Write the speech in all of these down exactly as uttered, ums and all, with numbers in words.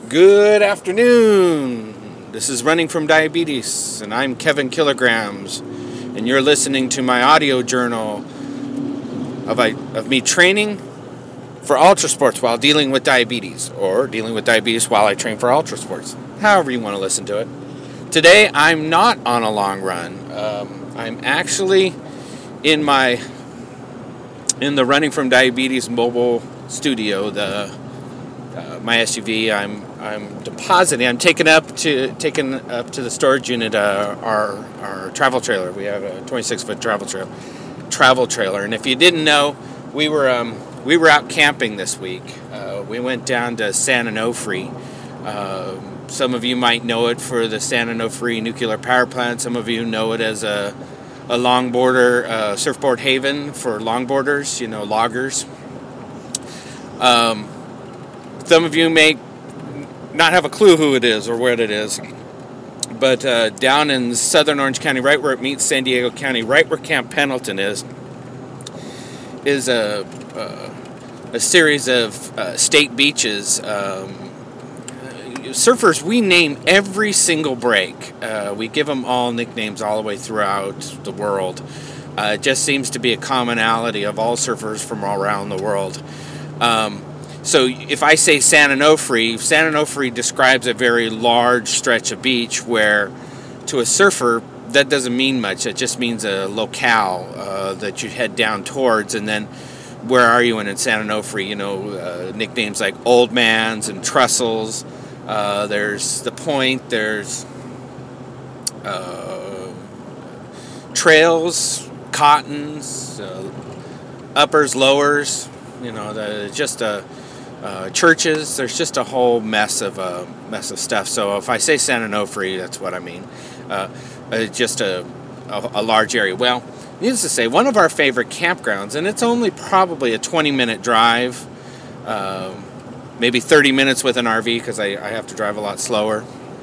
Good afternoon. This is Running from Diabetes, and I'm Kevin Kilograms, and you're listening to my audio journal of, I, of me training for ultra sports while dealing with diabetes, or dealing with diabetes while I train for ultra sports, however you want to listen to it. Today, I'm not on a long run. Um, I'm actually in my in the Running from Diabetes mobile studio, the uh, my S U V. I'm I'm depositing. I'm taking up to taking up to the storage unit uh, our our travel trailer. We have a twenty-six foot travel trail travel trailer, and if you didn't know, we were um, we were out camping this week. Uh, we went down to San Onofre. Uh, some of you might know it for the San Onofre nuclear power plant. Some of you know it as a a longboarder uh, surfboard haven for longboarders, you know, loggers. Um, some of you may not have a clue who it is or where it is, but uh, down in southern Orange County, right where it meets San Diego County, right where Camp Pendleton is, is a a, a series of uh, state beaches. Um, surfers, we name every single break. Uh, we give them all nicknames all the way throughout the world. Uh, it just seems to be a commonality of all surfers from all around the world. Um, So if I say San Onofre, San Onofre describes a very large stretch of beach where, to a surfer, that doesn't mean much. It just means a locale uh, that you head down towards. And then, where are you in, in San Onofre? You know, uh, nicknames like Old Man's and Trestles. Uh, there's the Point. There's uh, Trails, Cottons, uh, Uppers, Lowers. You know, the, just a Uh, churches. There's just a whole mess of uh, mess of stuff. So if I say San Onofre, that's what I mean. Uh, uh, just a, a a large area. Well, needless to say, one of our favorite campgrounds, and it's only probably a twenty minute drive, uh, maybe thirty minutes with an R V because I, I have to drive a lot slower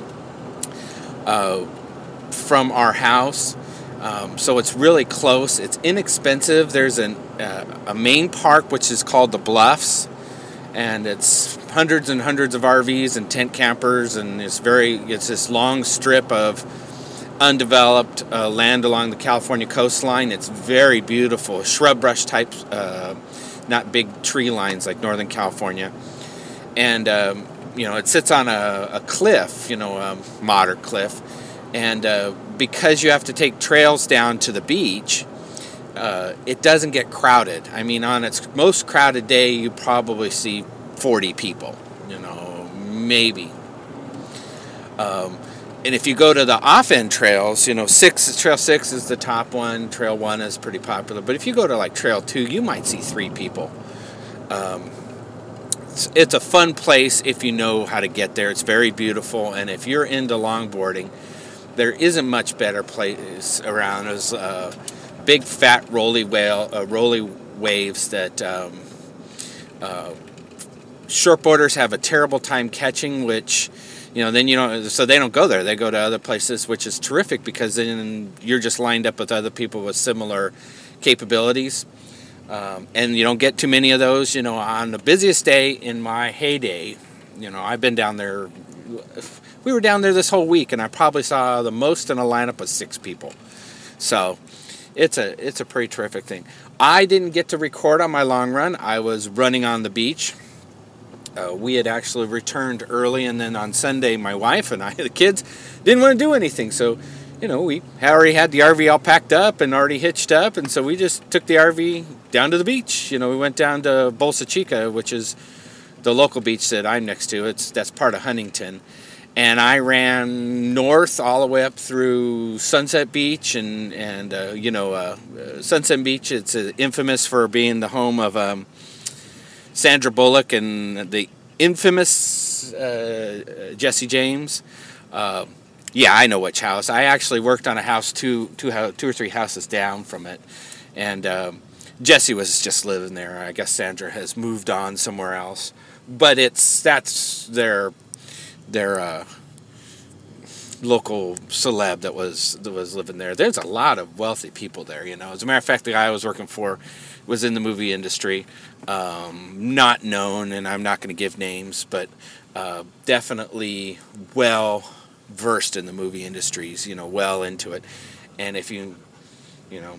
uh, from our house. Um, so it's really close. It's inexpensive. There's an uh, a main park which is called the Bluffs. And it's hundreds and hundreds of R Vs and tent campers, and it's very it's this long strip of undeveloped uh, land along the California coastline. It's very beautiful, shrub brush type, uh, not big tree lines like Northern California. And um, you know, it sits on a, a cliff, you know, a moderate cliff, and uh, because you have to take trails down to the beach. Uh, it doesn't get crowded. I mean, on its most crowded day, you probably see forty people, you know, maybe. Um, and if you go to the off-end trails, you know, six, Trail six is the top one, Trail one is pretty popular. But if you go to, like, Trail two, you might see three people. Um, it's, it's a fun place if you know how to get there. It's very beautiful. And if you're into longboarding, there isn't much better place around as... Uh, big fat rolly whale, uh, rolly waves that um, uh, shortboarders have a terrible time catching. Which, you know, then you don't. So they don't go there. They go to other places, which is terrific because then you're just lined up with other people with similar capabilities, um, and you don't get too many of those. You know, on the busiest day in my heyday, you know, I've been down there. We were down there this whole week, and I probably saw the most in a lineup of six people. So. It's a it's a pretty terrific thing. I didn't get to record on my long run. I was running on the beach. Uh, we had actually returned early, and then on Sunday, my wife and I, the kids, didn't want to do anything. So, you know, we already had the R V all packed up and already hitched up, and so we just took the R V down to the beach. You know, we went down to Bolsa Chica, which is the local beach that I'm next to. It's that's part of Huntington. And I ran north all the way up through Sunset Beach, and and uh, you know uh, Sunset Beach. It's uh, infamous for being the home of um, Sandra Bullock and the infamous uh, Jesse James. Uh, yeah, I know which house. I actually worked on a house two two two or three houses down from it, and um, Jesse was just living there. I guess Sandra has moved on somewhere else, but it's that's their. their uh, local celeb that was that was living there. There's a lot of wealthy people there, you know. As a matter of fact, the guy I was working for was in the movie industry. um, not known, and I'm not going to give names, but uh, definitely well versed in the movie industries, you know, well into it. And if you, you know,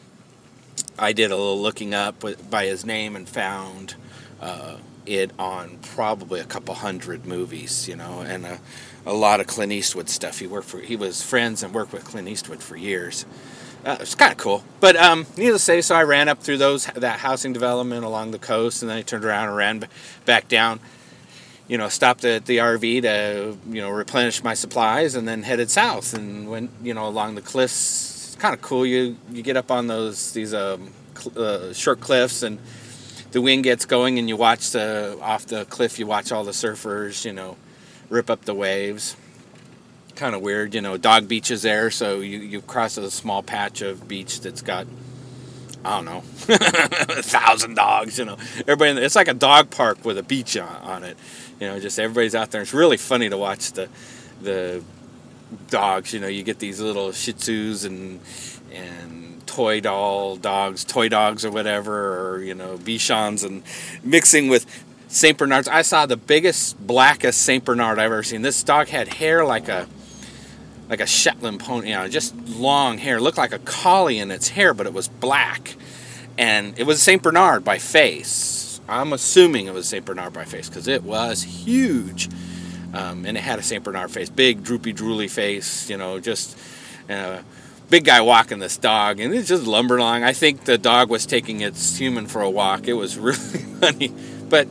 I did a little looking up with, by his name and found uh, it on probably a couple hundred movies, you know, and a, a lot of Clint Eastwood stuff. He worked for, he was friends and worked with Clint Eastwood for years. Uh, it's kind of cool. But um, needless to say, so I ran up through those that housing development along the coast, and then I turned around and ran back down. You know, stopped at the R V to, you know, replenish my supplies, and then headed south and went, you know, along the cliffs. It's kind of cool. You you get up on those these um, cl- uh, short cliffs, and the wind gets going, and you watch the off the cliff. You watch all the surfers, you know, rip up the waves. Kind of weird, you know. Dog beach is there, so you you cross a small patch of beach that's got, I don't know, a thousand dogs, you know. Everybody, it's like a dog park with a beach on, on it. You know, just everybody's out there. It's really funny to watch the the dogs. You know, you get these little Shih Tzus and and toy doll dogs, toy dogs or whatever, or, you know, Bichons, and mixing with Saint Bernards. I saw the biggest, blackest Saint Bernard I've ever seen. This dog had hair like a like a Shetland pony, you know, just long hair. It looked like a collie in its hair, but it was black. And it was a Saint Bernard by face. I'm assuming it was Saint Bernard by face because it was huge. Um, and it had a Saint Bernard face, big, droopy, drooly face, you know, just uh, big guy walking this dog. And it's just lumbering along. I think the dog was taking its human for a walk. It was really funny. But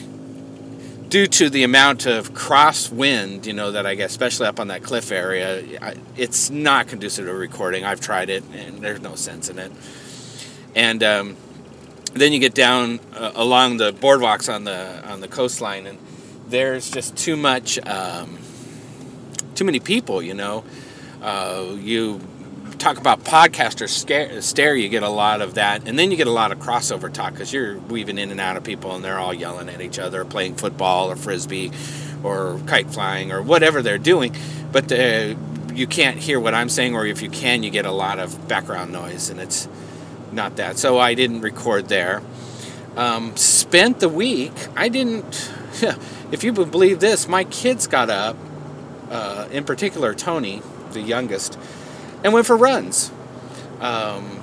due to the amount of crosswind, you know, that I get, especially up on that cliff area, I, it's not conducive to recording. I've tried it, and there's no sense in it. And um, then you get down uh, along the boardwalks on the on the coastline, and there's just too much, um, too many people, you know. Uh, you talk about podcaster scare, stare, you get a lot of that, and then you get a lot of crossover talk because you're weaving in and out of people, and they're all yelling at each other, playing football or frisbee or kite flying or whatever they're doing, but uh, you can't hear what I'm saying, or if you can, you get a lot of background noise, and it's not that. So I didn't record there. Um, spent the week, I didn't, if you believe this, my kids got up, uh, in particular Tony, the youngest, and went for runs. Um,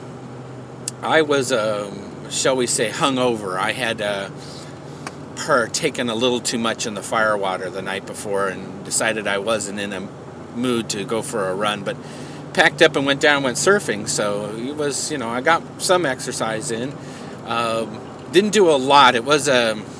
I was, um, shall we say, hungover. I had uh, partaken a little too much in the firewater the night before and decided I wasn't in a mood to go for a run, but packed up and went down and went surfing. So it was, you know, I got some exercise in. Um, didn't do a lot. It was a... Um,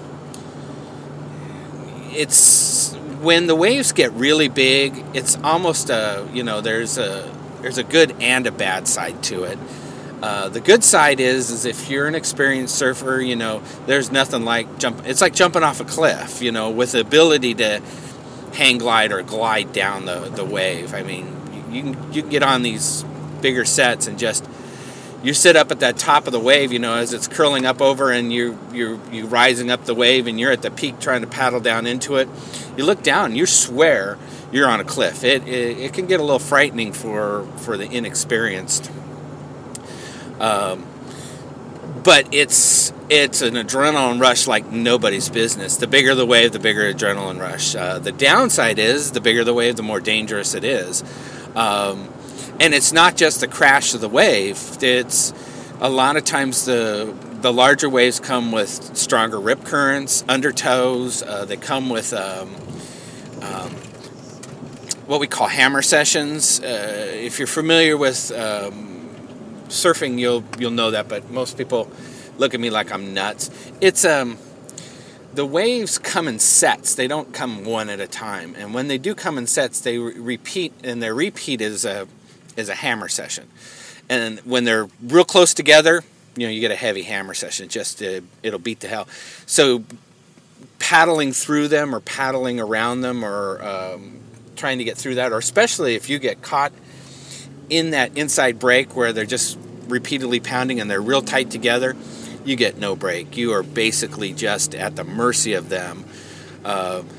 it's... When the waves get really big, it's almost a, you know, there's a there's a good and a bad side to it. Uh, the good side is, is if you're an experienced surfer, you know, there's nothing like jump. It's like jumping off a cliff, you know, with the ability to hang glide or glide down the, the wave. I mean, you can you can get on these bigger sets and just you sit up at that top of the wave, you know, as it's curling up over, and you you you rising up the wave, and you're at the peak trying to paddle down into it. You look down, and you swear you're on a cliff. It it, it can get a little frightening for for the inexperienced. Um, but it's it's an adrenaline rush like nobody's business. The bigger the wave, the bigger adrenaline rush. Uh, the downside is the bigger the wave, the more dangerous it is. Um, And it's not just the crash of the wave. It's a lot of times the the larger waves come with stronger rip currents, undertows. Uh, they come with um, um, what we call hammer sessions. Uh, if you're familiar with um, surfing, you'll you'll know that. But most people look at me like I'm nuts. It's um, the waves come in sets. They don't come one at a time. And when they do come in sets, they re- repeat, and their repeat is a is a hammer session. And when they're real close together, you know, you get a heavy hammer session. Just to, it'll beat the hell. So paddling through them or paddling around them or um, trying to get through that, or especially if you get caught in that inside break where they're just repeatedly pounding and they're real tight together, you get no break. You are basically just at the mercy of them. Uh,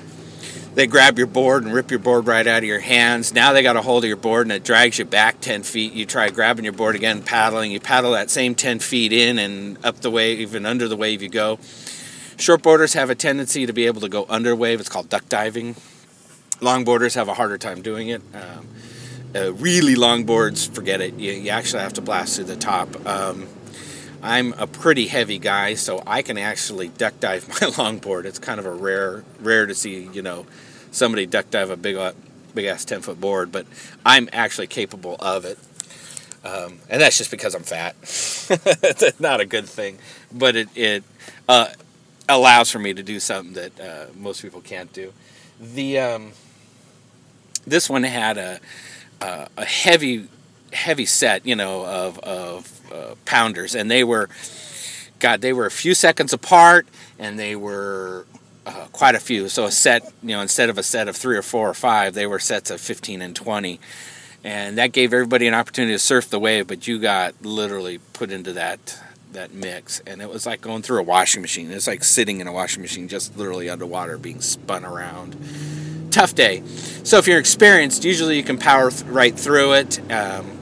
they grab your board and rip your board right out of your hands. Now they got a hold of your board and it drags you back ten feet. You try grabbing your board again, paddling. You paddle that same ten feet in and up the wave and under the wave you go. Shortboarders have a tendency to be able to go under wave. It's called duck diving. Longboarders have a harder time doing it. Um, uh, really long boards, forget it. You, you actually have to blast through the top. Um, I'm a pretty heavy guy, so I can actually duck dive my longboard. It's kind of a rare, rare to see, you know, somebody duck dive a big, big ass ten foot board, but I'm actually capable of it. Um, and that's just because I'm fat. It's not a good thing, but it it uh, allows for me to do something that uh, most people can't do. The um, this one had a a, a heavy. heavy set, you know, of, of uh, pounders, and they were, God, they were a few seconds apart, and they were uh, quite a few. So a set, you know, instead of a set of three or four or five, they were sets of fifteen and twenty, and that gave everybody an opportunity to surf the wave. But you got literally put into that that mix, and it was like going through a washing machine. It's like sitting in a washing machine, just literally underwater, being spun around. Tough day. So if you're experienced, usually you can power th- right through it. Um,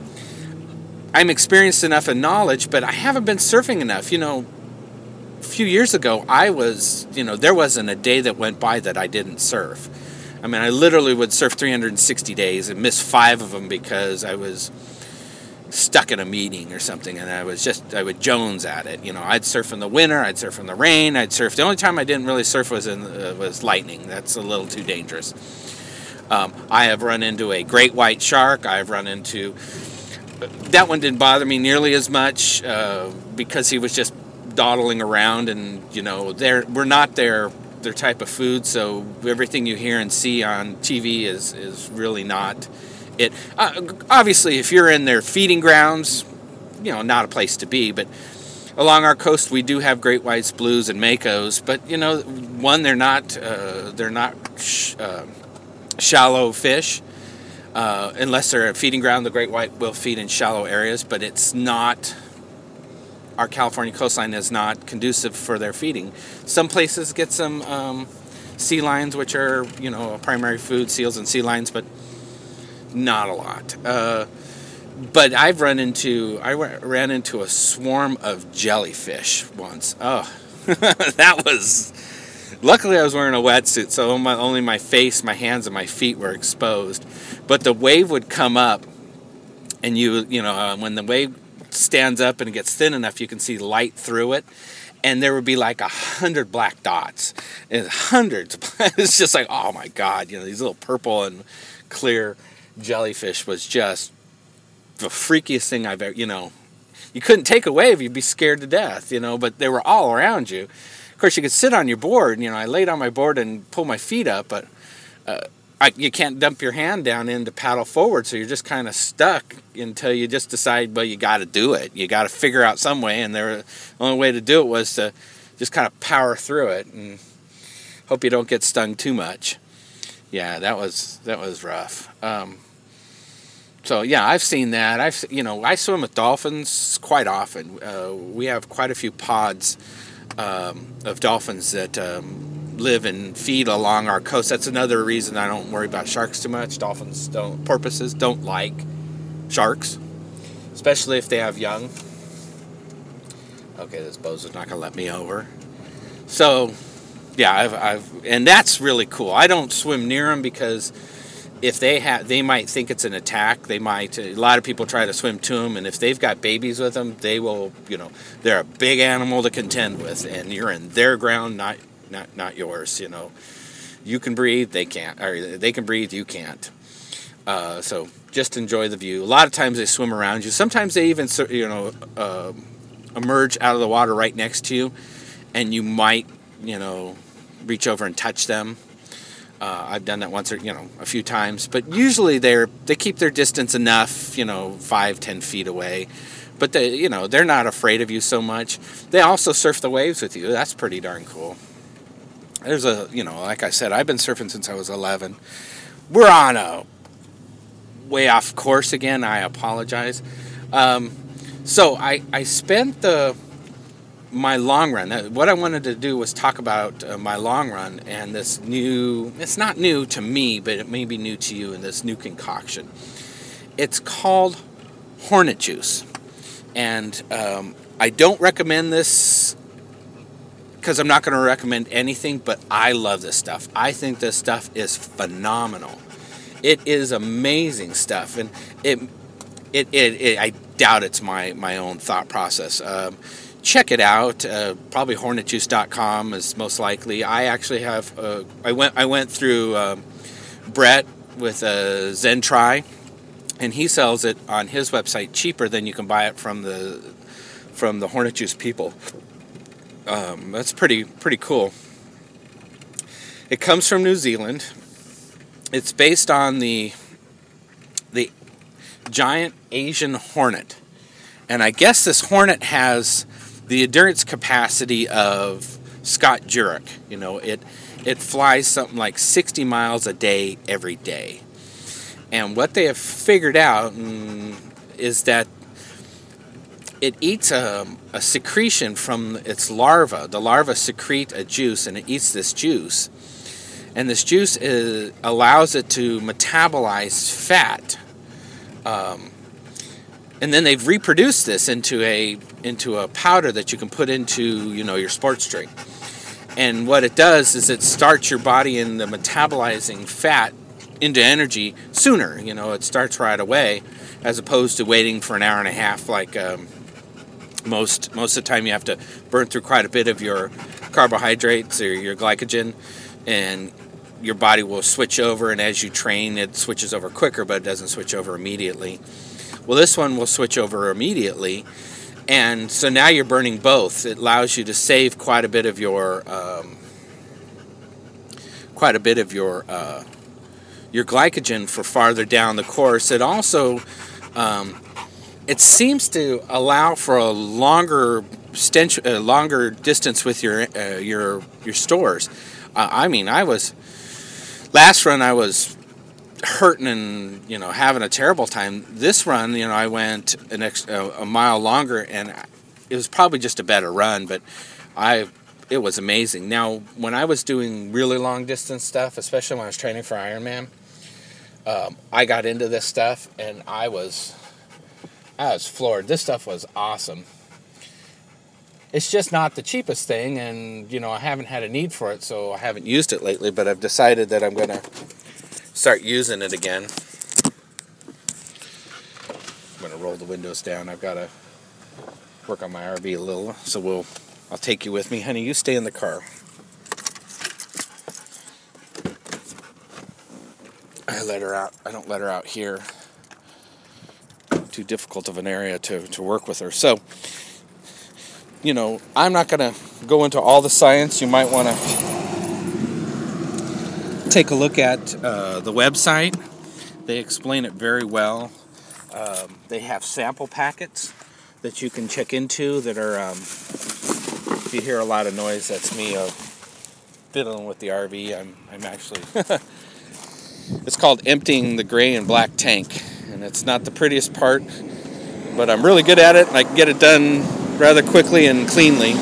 I'm experienced enough in knowledge, but I haven't been surfing enough. You know, a few years ago, I was, you know, there wasn't a day that went by that I didn't surf. I mean, I literally would surf three hundred sixty days and miss five of them because I was stuck in a meeting or something, and I was just, I would Jones at it. You know, I'd surf in the winter, I'd surf in the rain, I'd surf. The only time I didn't really surf was in uh, was lightning. That's a little too dangerous. Um, I have run into a great white shark. I've run into... That one didn't bother me nearly as much uh, because he was just dawdling around, and you know, they're we're not their their type of food. So everything you hear and see on T V is is really not it. Uh, obviously, if you're in their feeding grounds, you know, not a place to be. But along our coast, we do have great whites, blues, and makos. But you know, one, they're not uh, they're not sh- uh, shallow fish. Uh, unless they're a feeding ground, the great white will feed in shallow areas, but it's not, our California coastline is not conducive for their feeding. Some places get some um, sea lions, which are, you know, a primary food, seals and sea lions, but not a lot. Uh, but I've run into, I ran into a swarm of jellyfish once. Oh, that was... Luckily, I was wearing a wetsuit, so my, only my face, my hands, and my feet were exposed. But the wave would come up, and you, you know, uh, when the wave stands up and it gets thin enough, you can see light through it, and there would be like a hundred black dots, and hundreds. It's just like, oh my God, you know, these little purple and clear jellyfish was just the freakiest thing I've ever, you know. You couldn't take a wave; you'd be scared to death, you know. But they were all around you. Of course, you could sit on your board. You know, I laid on my board and pull my feet up, but uh, I, you can't dump your hand down in to paddle forward, so you're just kind of stuck until you just decide, well, you got to do it. You got to figure out some way, and there, the only way to do it was to just kind of power through it and hope you don't get stung too much. Yeah, that was that was rough. Um, so yeah, I've seen that. I've you know I swim with dolphins quite often. Uh, we have quite a few pods. Um, of dolphins that um, live and feed along our coast. That's another reason I don't worry about sharks too much. Dolphins don't, porpoises don't like sharks, especially if they have young. Okay, this bozo's not gonna let me over. So, yeah, I've, I've, and that's really cool. I don't swim near them because if they have, they might think it's an attack. They might. A lot of people try to swim to them, and if they've got babies with them, they will. You know, they're a big animal to contend with, and you're in their ground, not not not yours. You know, you can breathe, they can't, or they can breathe, you can't. Uh, so just enjoy the view. A lot of times they swim around you. Sometimes they even, you know, uh, emerge out of the water right next to you, and you might, you know, reach over and touch them. Uh, I've done that once or, you know, a few times, but usually they're, they keep their distance enough, you know, five, ten feet away, but they, you know, they're not afraid of you so much. They also surf the waves with you. That's pretty darn cool. There's a, you know, like I said, I've been surfing since I was eleven. We're on a way off course again. I apologize. Um, so I, I spent the, my long run. What I wanted to do was talk about uh, my long run and this new, it's not new to me, but it may be new to you, in this new concoction. It's called Hornet Juice. And um, I don't recommend this because I'm not going to recommend anything, but I love this stuff. I think this stuff is phenomenal. It is amazing stuff. And it, it, it, it I doubt it's my, my own thought process. Um, check it out. Uh, probably hornet juice dot com is most likely. I actually have, uh, I went I went through um, Brett with a Zentri, and he sells it on his website cheaper than you can buy it from the from the Hornet Juice people. Um, that's pretty pretty cool. It comes from New Zealand. It's based on the the giant Asian hornet, and I guess this hornet has the endurance capacity of Scott Jurek. You know, it it flies something like sixty miles a day every day. And what they have figured out mm, is that it eats a, a secretion from its larva. The larva secrete a juice, and it eats this juice. And this juice is, allows it to metabolize fat. Um, and then they've reproduced this into a into a powder that you can put into, you know, your sports drink. And what it does is it starts your body in the metabolizing fat into energy sooner. You know, it starts right away, as opposed to waiting for an hour and a half. Like um, most most of the time, you have to burn through quite a bit of your carbohydrates or your glycogen, and your body will switch over. And as you train, it switches over quicker, but it doesn't switch over immediately. Well, this one will switch over immediately, and so now you're burning both. It allows you to save quite a bit of your um, quite a bit of your uh, your glycogen for farther down the course. It also um, it seems to allow for a longer stench, a longer distance with your uh, your your stores. Uh, I mean, I was last run I was hurting and, you know, having a terrible time. This run, you know, I went an ex- a, a mile longer, and it was probably just a better run, but I it was amazing. Now, when I was doing really long distance stuff, especially when I was training for Ironman, um, I got into this stuff, and I was I was floored. This stuff was awesome. It's just not the cheapest thing, and, you know, I haven't had a need for it, so I haven't used it lately, but I've decided that I'm going to start using it again. I'm going to roll the windows down. I've got to work on my R V a little, so we'll I'll take you with me. Honey, you stay in the car. I let her out. I don't let her out here. Too difficult of an area to, to work with her. So, you know, I'm not going to go into all the science. You might want to take a look at uh, the website. They explain it very well. Um, they have sample packets that you can check into that are, um, if you hear a lot of noise, that's me uh, fiddling with the R V. I'm, I'm actually, it's called emptying the gray and black tank. And it's not the prettiest part, but I'm really good at it, and I can get it done rather quickly and cleanly.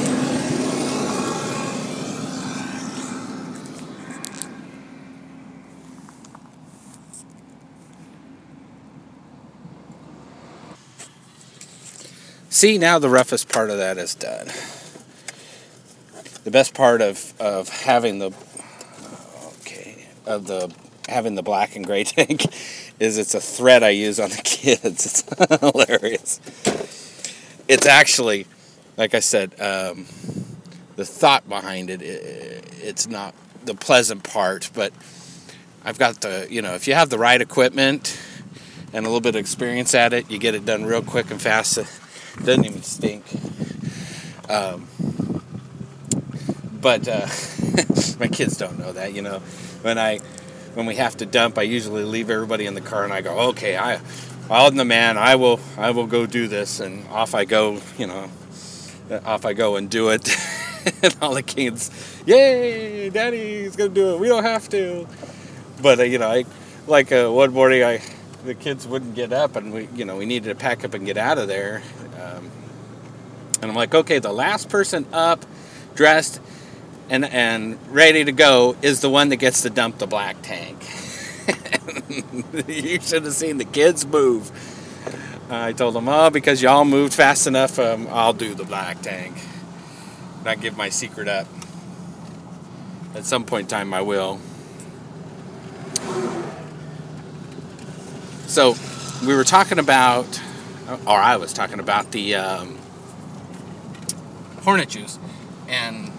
See, now the roughest part of that is done. The best part of, of having the okay of the having the black and gray tank is it's a thread I use on the kids. It's hilarious. It's actually, like I said, um, the thought behind it, it, it's not the pleasant part, but I've got the, you know, if you have the right equipment and a little bit of experience at it, you get it done real quick and fast. It doesn't even stink. Um, but uh, my kids don't know that, you know. When I, when we have to dump, I usually leave everybody in the car, and I go, okay, I... I'm the man. I will. I will go do this, and off I go. You know, off I go and do it. And all the kids, yay! Daddy's gonna do it. We don't have to. But uh, you know, I like uh, one morning, I the kids wouldn't get up, and we, you know, we needed to pack up and get out of there. Um, And I'm like, okay, the last person up, dressed, and and ready to go is the one that gets to dump the black tank. You should have seen the kids move. I told them, oh, because y'all moved fast enough, um, I'll do the black tank. Not give my secret up. At some point in time, I will. So, we were talking about, or I was talking about the um, Hornet juice. And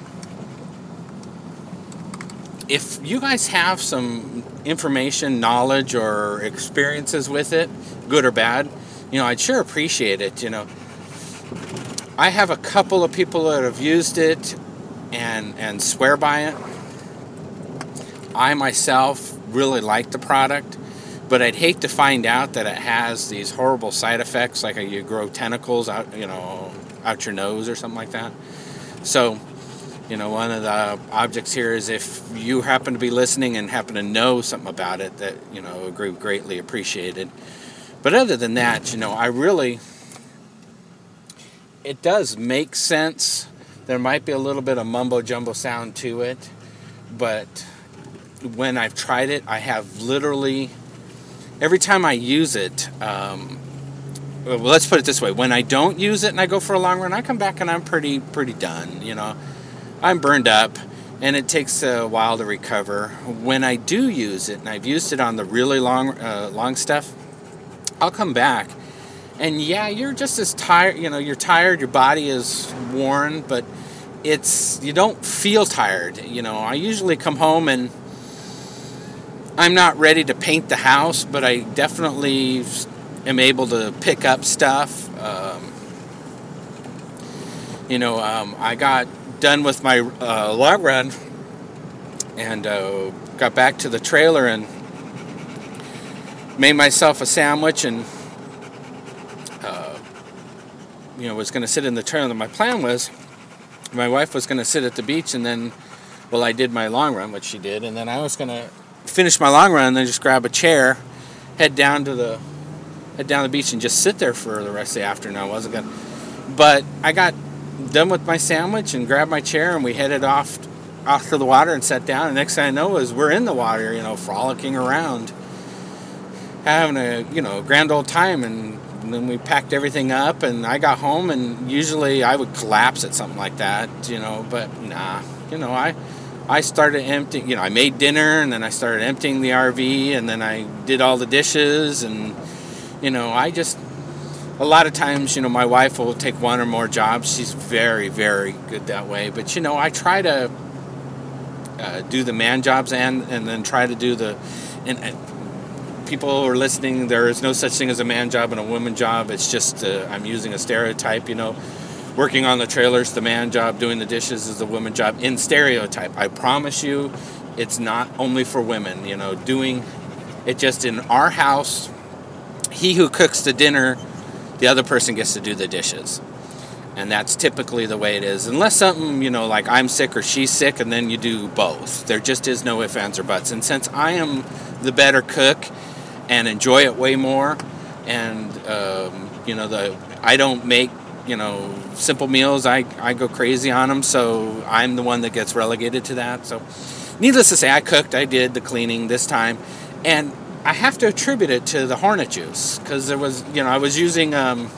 if you guys have some information, knowledge, or experiences with it, good or bad, you know, I'd sure appreciate it, you know. I have a couple of people that have used it and and swear by it. I myself really like the product, but I'd hate to find out that it has these horrible side effects, like you grow tentacles out, you know, out your nose or something like that. So, you know, one of the objects here is if you happen to be listening and happen to know something about it, that, you know, would be greatly appreciated. But other than that, you know, I really, it does make sense. There might be a little bit of mumbo-jumbo sound to it, but when I've tried it, I have literally, every time I use it, um, well, let's put it this way, when I don't use it and I go for a long run, I come back and I'm pretty, pretty done, you know. I'm burned up, and it takes a while to recover. When I do use it, and I've used it on the really long, uh, long stuff, I'll come back, and yeah, you're just as tired. You know, you're tired. Your body is worn, but it's you don't feel tired. You know, I usually come home and I'm not ready to paint the house, but I definitely am able to pick up stuff. Um, you know, um, I got done with my uh, log run and uh, got back to the trailer and made myself a sandwich and uh, you know was going to sit in the trailer. My plan was my wife was going to sit at the beach, and then well I did my long run, which she did, and then I was going to finish my long run and then just grab a chair, head down to the head down the beach and just sit there for the rest of the afternoon. I wasn't going to, but I got done with my sandwich and grabbed my chair, and we headed off off to the water and sat down. And next thing I know is we're in the water, you know, frolicking around, having a, you know, grand old time. And, and then we packed everything up, and I got home, and usually I would collapse at something like that, you know, but nah, you know, I I started emptying, you know, I made dinner, and then I started emptying the R V, and then I did all the dishes, and, you know, I just, a lot of times, you know, my wife will take one or more jobs. She's very, very good that way. But, you know, I try to uh, do the man jobs and, and then try to do the... And, and people who are listening, there is no such thing as a man job and a woman job. It's just, uh, I'm using a stereotype, you know. Working on the trailers, the man job. Doing the dishes is the woman job in stereotype. I promise you, it's not only for women, you know. Doing it just in our house, he who cooks the dinner, the other person gets to do the dishes. And that's typically the way it is. Unless something, you know, like I'm sick or she's sick, and then you do both. There just is no ifs, ands, or buts. And since I am the better cook and enjoy it way more, and, um, you know, the I don't make, you know, simple meals. I, I go crazy on them, so I'm the one that gets relegated to that. So needless to say, I cooked. I did the cleaning this time. And I have to attribute it to the Hornet juice, because there was, you know, I was using um,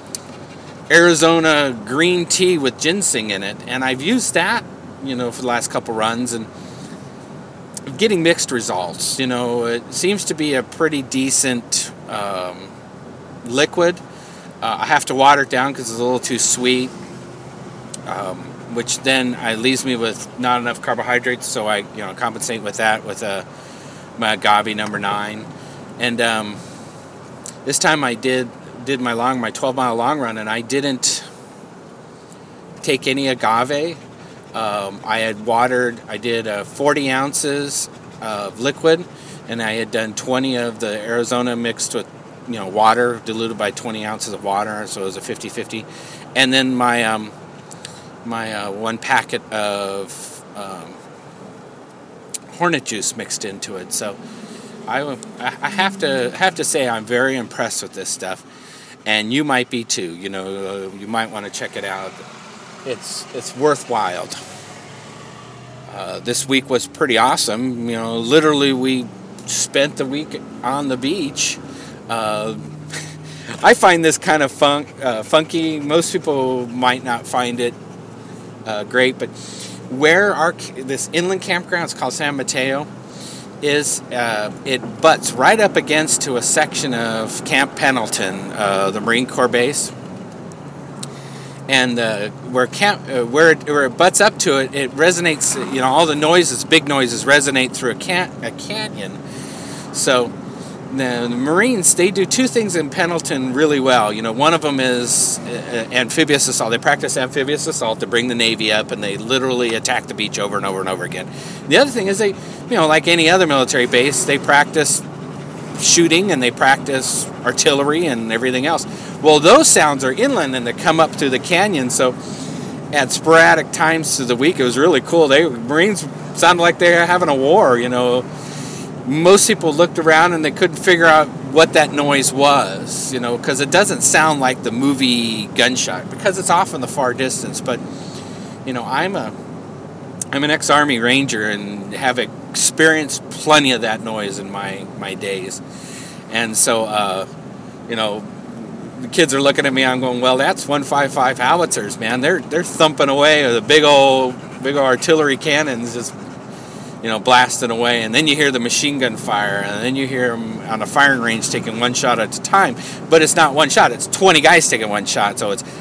Arizona green tea with ginseng in it, and I've used that, you know, for the last couple runs, and getting mixed results. You know, it seems to be a pretty decent um, liquid. Uh, I have to water it down because it's a little too sweet, um, which then uh, leaves me with not enough carbohydrates, so I, you know, compensate with that with a my agave number nine. And um, this time I did did my long my twelve mile long run, and I didn't take any agave. um, I had watered I did uh, forty ounces of liquid, and I had done twenty of the Arizona mixed with, you know, water diluted by twenty ounces of water, so it was a fifty-fifty. And then my um, my uh, one packet of um, Hornet juice mixed into it. So I, I have to have to say I'm very impressed with this stuff. and you might be too. You know, uh, you might want to check it out. It's it's worthwhile. Uh, this week was pretty awesome. You know, literally we spent the week on the beach. Uh, I find this kind of fun, uh, funky. Most people might not find it uh, great, but where our this inland campground is called San Mateo is uh, it butts right up against to a section of Camp Pendleton, uh, the Marine Corps base. And uh, where camp, uh, where it, where it butts up to it, it resonates. You know, all the noises, big noises, resonate through a can a canyon. So the, the Marines, they do two things in Pendleton really well. You know, one of them is uh, amphibious assault. They practice amphibious assault to bring the Navy up, and they literally attack the beach over and over and over again. The other thing is they, you know, like any other military base, they practice shooting and they practice artillery and everything else. Well, those sounds are inland and they come up through the canyon. So at sporadic times through the week, it was really cool. They Marines sounded like they were having a war. You know, most people looked around and they couldn't figure out what that noise was. You know, because it doesn't sound like the movie gunshot because it's off in the far distance. But you know, I'm a I'm an ex-Army Ranger and have experienced plenty of that noise in my, my days. And so, uh, you know, the kids are looking at me, I'm going, well, that's one fifty-five howitzers, man. They're they're thumping away with the big old, big old artillery cannons just, you know, blasting away. And then you hear the machine gun fire, and then you hear them on a firing range taking one shot at a time. But it's not one shot, it's twenty guys taking one shot, so it's,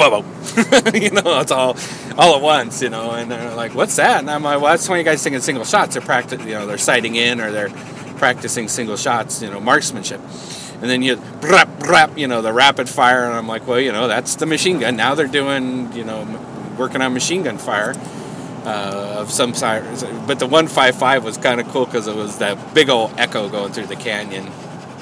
you know, it's all all at once, you know. And they're like, what's that? And I'm like, well, that's twenty guys taking single shots. They're practicing, you know, they're sighting in or they're practicing single shots, you know, marksmanship. And then you, brap, brap, you know, the rapid fire, and I'm like, well, you know, that's the machine gun. Now they're doing, you know, working on machine gun fire. Uh, of some sirens, but the one fifty-five was kind of cool because it was that big old echo going through the canyon.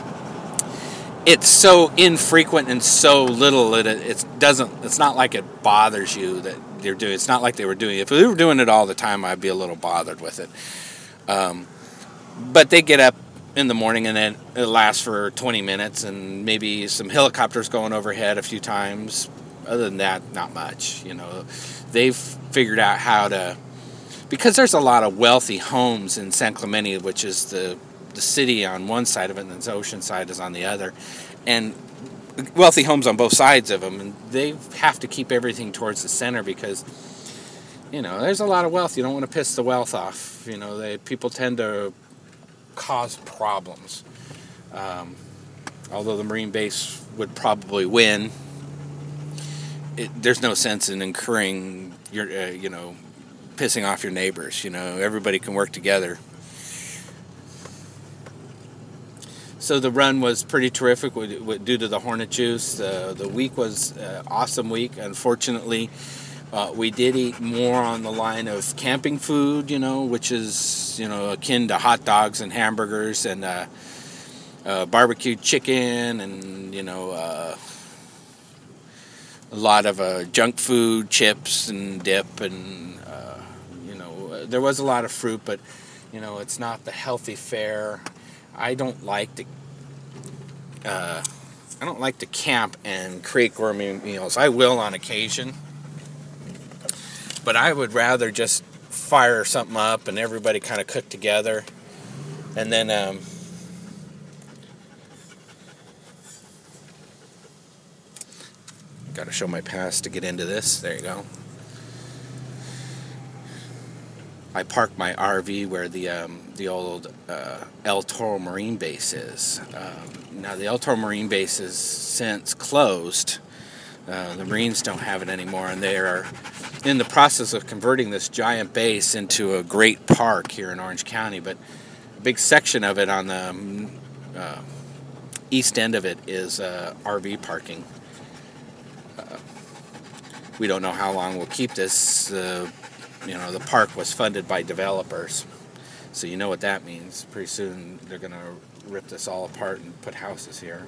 It's so infrequent and so little that it, it doesn't. It's not like it bothers you that they're doing. It's not like they were doing it. If they were doing it all the time, I'd be a little bothered with it. Um, but they get up in the morning and then it lasts for twenty minutes and maybe some helicopters going overhead a few times. Other than that, not much. You know, they've figured out how to, because there's a lot of wealthy homes in San Clemente, which is the the city on one side of it, and then the ocean side is on the other, and wealthy homes on both sides of them, and they have to keep everything towards the center because, you know, there's a lot of wealth. You don't want to piss the wealth off. You know, they people tend to cause problems. Um, although the Marine base would probably win. It, there's no sense in incurring your, uh, you know, pissing off your neighbors. You know, everybody can work together. So the run was pretty terrific with, with, due to the Hornet juice. Uh, the week was an awesome week. Unfortunately, uh, we did eat more on the line of camping food, you know, which is, you know, akin to hot dogs and hamburgers and uh, uh, barbecued chicken and, you know, uh, a lot of uh, junk food, chips and dip, and uh, you know, there was a lot of fruit, but you know, it's not the healthy fare. I don't like to, uh, I don't like to camp and create gourmet meals. I will on occasion, but I would rather just fire something up and everybody kind of cook together, and then. Um, Got to show my pass to get into this. There you go. I parked my R V where the um, the old uh, El Toro Marine Base is. Um, now the El Toro Marine Base is since closed. Uh, the Marines don't have it anymore, and they are in the process of converting this giant base into a great park here in Orange County. But a big section of it on the uh, east end of it is uh, R V parking. We don't know how long we'll keep this. Uh, you know, the park was funded by developers. So you know what that means. Pretty soon they're going to rip this all apart and put houses here.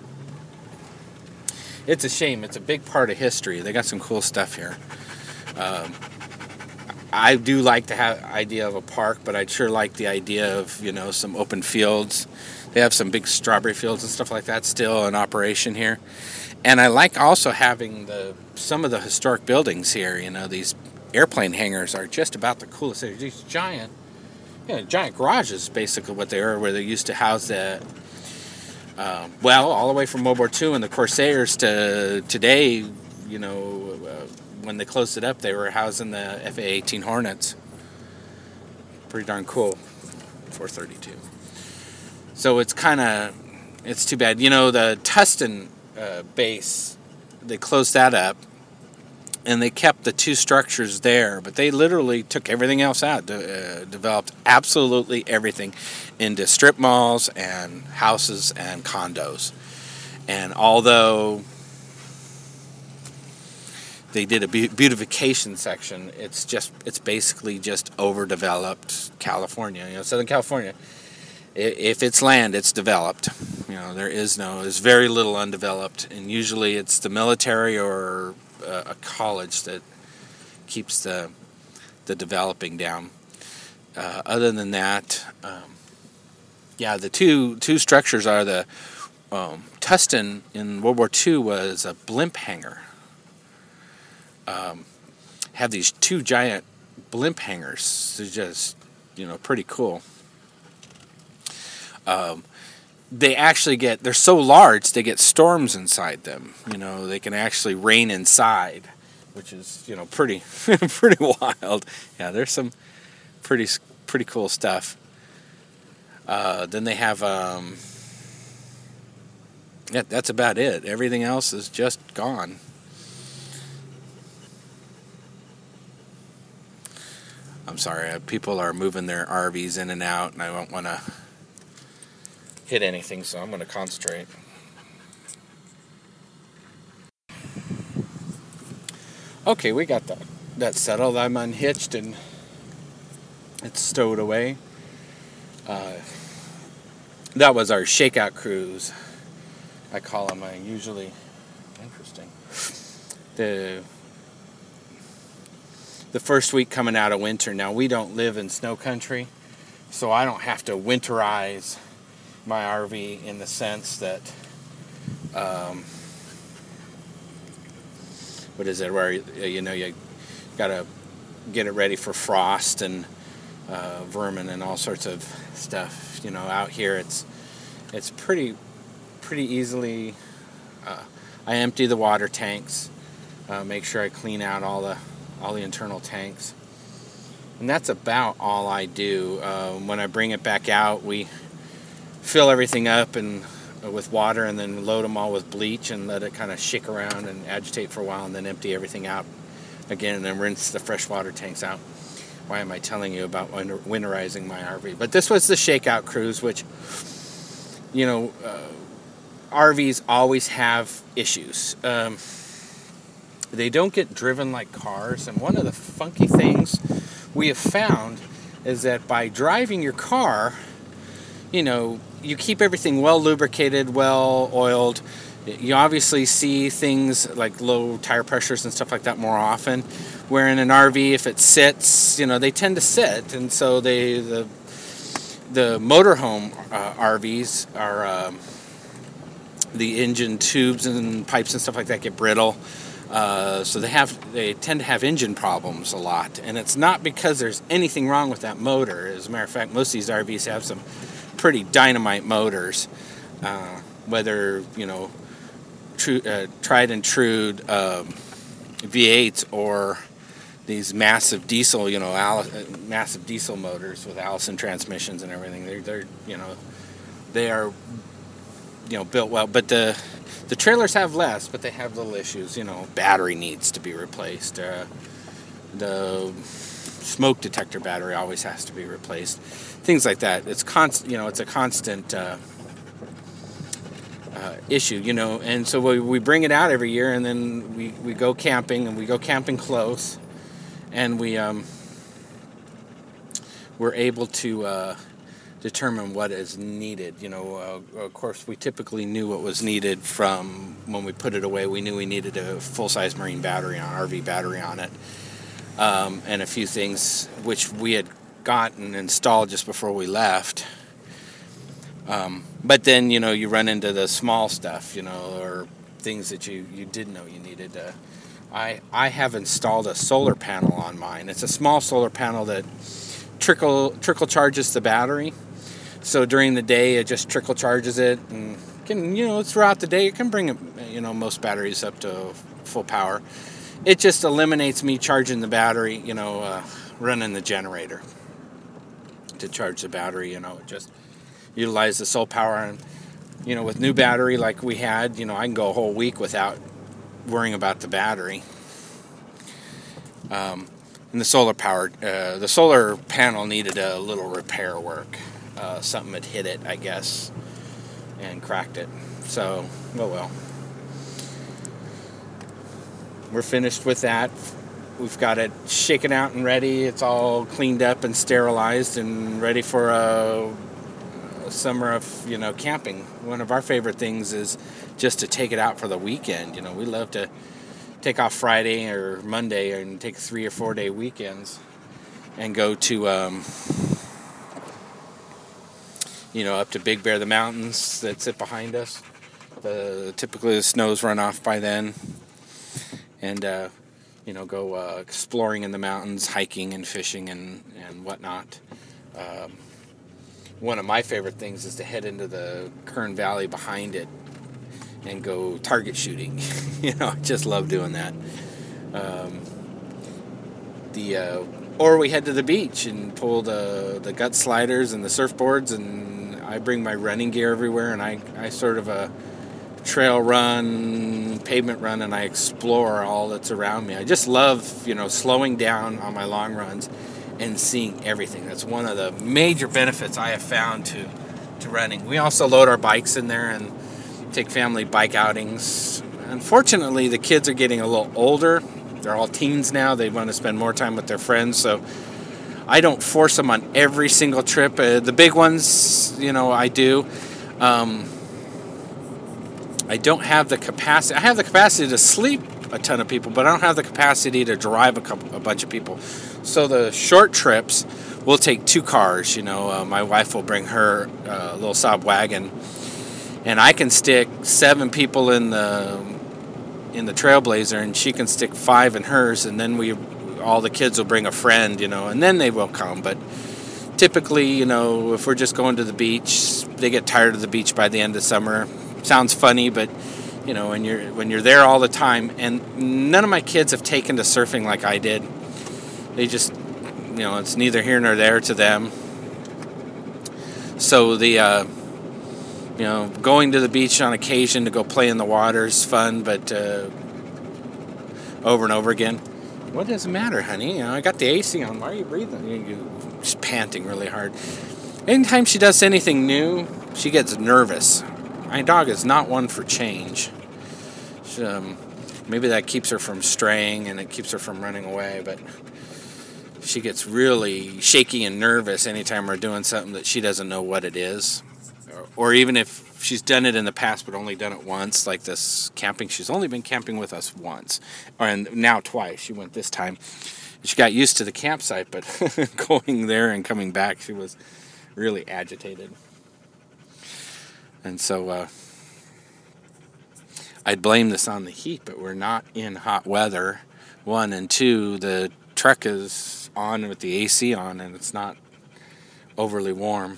It's a shame. It's a big part of history. They got some cool stuff here. Um, I do like the ha- idea of a park, but I'd sure like the idea of, you know, some open fields. They have some big strawberry fields and stuff like that still in operation here. And I like also having the some of the historic buildings here. You know, these airplane hangars are just about the coolest. They're these giant, you know, giant garages, basically what they are, where they used to house the, uh, well, all the way from World War Two and the Corsairs to today. You know, uh, when they closed it up, they were housing the F A eighteen Hornets. Pretty darn cool. four thirty-two. So it's kind of, it's too bad. You know, the Tustin uh, base, they closed that up, and they kept the two structures there, but they literally took everything else out, de- uh, developed absolutely everything into strip malls and houses and condos. And although they did a be- beautification section, it's just, it's basically just overdeveloped California, you know, Southern California. If it's land, it's developed. You know, there is no, there's very little undeveloped, and usually it's the military or uh, a college that keeps the the developing down. Uh, other than that, um, yeah, the two two structures are the um, Tustin in World War Two was a blimp hangar. Um, have these two giant blimp hangars. They're just, you know, pretty cool. Um, they actually get, they're so large, they get storms inside them. You know, they can actually rain inside, which is, you know, pretty, pretty wild. Yeah, there's some pretty, pretty cool stuff. Uh, then they have, um, yeah, that's about it. Everything else is just gone. I'm sorry, uh, people are moving their R Vs in and out, and I don't want to hit anything, so I'm going to concentrate. Okay, we got that that settled. I'm unhitched and it's stowed away. Uh, that was our shakeout cruise. I call them. I usually interesting. The the first week coming out of winter. Now we don't live in snow country, so I don't have to winterize my R V in the sense that, um, what is it, where, you know, you gotta get it ready for frost and uh, vermin and all sorts of stuff. You know, out here it's it's pretty pretty easily. Uh, I empty the water tanks, uh, make sure I clean out all the all the internal tanks, and that's about all I do. Uh, when I bring it back out, we fill everything up and uh, with water, and then load them all with bleach and let it kind of shake around and agitate for a while, and then empty everything out again, and then rinse the fresh water tanks out. Why am I telling you about winter- winterizing my R V? But this was the shakeout cruise, which, you know, uh, R Vs always have issues. Um, they don't get driven like cars, and one of the funky things we have found is that by driving your car, you know, you keep everything well lubricated, well oiled. You obviously see things like low tire pressures and stuff like that more often. Where in an R V, if it sits, you know, they tend to sit, and so they the the motorhome uh, R Vs are um, the engine tubes and pipes and stuff like that get brittle. Uh, so they have they tend to have engine problems a lot, and it's not because there's anything wrong with that motor. As a matter of fact, most of these R Vs have some pretty dynamite motors, uh, whether, you know, true, uh, tried and true um, V eights or these massive diesel, you know, Al- massive diesel motors with Allison transmissions and everything. They're, they're, you know, they are, you know, built well. But the the trailers have less, but they have little issues. You know, battery needs to be replaced. Uh, the smoke detector battery always has to be replaced. Things like that. It's constant. You know, it's a constant uh, uh, issue. You know, and so we, we bring it out every year, and then we, we go camping, and we go camping close, and we um, we're able to uh, determine what is needed. You know, uh, of course, we typically knew what was needed from when we put it away. We knew we needed a full-size marine battery, on R V battery on it. um, and a few things which we had gotten installed just before we left. Um, but then, you know, you run into the small stuff, you know, or things that you, you didn't know you needed. Uh, I I have installed a solar panel on mine. It's a small solar panel that trickle trickle charges the battery. So during the day, it just trickle charges it, and can, you know, throughout the day, it can bring, you know, most batteries up to full power. It just eliminates me charging the battery, you know, uh, running the generator to charge the battery. You know, it just utilize the solar power. And, you know, with new battery like we had, you know, I can go a whole week without worrying about the battery. Um, and the solar power, uh, the solar panel needed a little repair work. Uh, something had hit it, I guess, and cracked it. So, oh well. We're finished with that. We've got it shaken out and ready. It's all cleaned up and sterilized and ready for a, a summer of, you know, camping. One of our favorite things is just to take it out for the weekend. You know, we love to take off Friday or Monday and take three or four day weekends and go to, um, you know, up to Big Bear, the mountains that sit behind us. The, typically the snow's run off by then. And, uh, you know, go uh, exploring in the mountains, hiking and fishing and, and whatnot. Um, one of my favorite things is to head into the Kern Valley behind it and go target shooting. You know, I just love doing that. Um, the uh, or we head to the beach and pull the, the gut sliders and the surfboards, and I bring my running gear everywhere, and I, I sort of a trail run, pavement run, and I explore all that's around me. I just love, you know, slowing down on my long runs and seeing everything. That's one of the major benefits I have found to, to running. We also load our bikes in there and take family bike outings. Unfortunately, the kids are getting a little older. They're all teens now. They want to spend more time with their friends, so I don't force them on every single trip. Uh, the big ones, you know, I do. Um, I don't have the capacity. I have the capacity to sleep a ton of people, but I don't have the capacity to drive a couple, a bunch of people. So the short trips, we'll take two cars. You know, uh, my wife will bring her uh, little Saab wagon, and I can stick seven people in the in the Trailblazer, and she can stick five in hers, and then we, all the kids will bring a friend, you know, and then they will come. But typically, you know, if we're just going to the beach, they get tired of the beach by the end of summer. Sounds funny, but you know, when you're when you're there all the time, and none of my kids have taken to surfing like I did. They just, you know, it's neither here nor there to them. So the, uh, you know, going to the beach on occasion to go play in the water is fun, but uh, over and over again. What does it matter, honey? You know, I got the A C on. Why are you breathing? You're just panting really hard. Anytime she does anything new, she gets nervous. My dog is not one for change. She, um, maybe that keeps her from straying and it keeps her from running away, but she gets really shaky and nervous anytime we're doing something that she doesn't know what it is. Or, or even if she's done it in the past but only done it once, like this camping. She's only been camping with us once, or and now twice. She went this time. She got used to the campsite, but going there and coming back, she was really agitated. And so uh, I'd blame this on the heat, but we're not in hot weather, one. And two, the truck is on with the A C on, and it's not overly warm.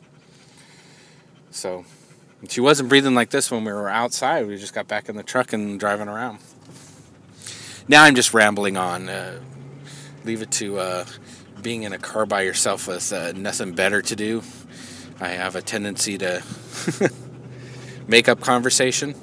So she wasn't breathing like this when we were outside. We just got back in the truck and driving around. Now I'm just rambling on. Uh, leave it to uh, being in a car by yourself with uh, nothing better to do. I have a tendency to make up conversation.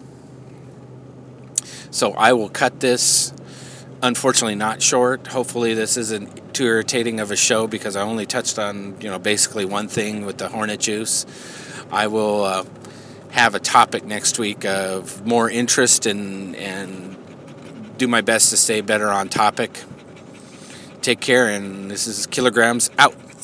So I will cut this, unfortunately not short. Hopefully this isn't too irritating of a show because I only touched on, you know, basically one thing with the Hornet juice. I will uh, have a topic next week of more interest and, and do my best to stay better on topic. Take care, and this is Kilograms out.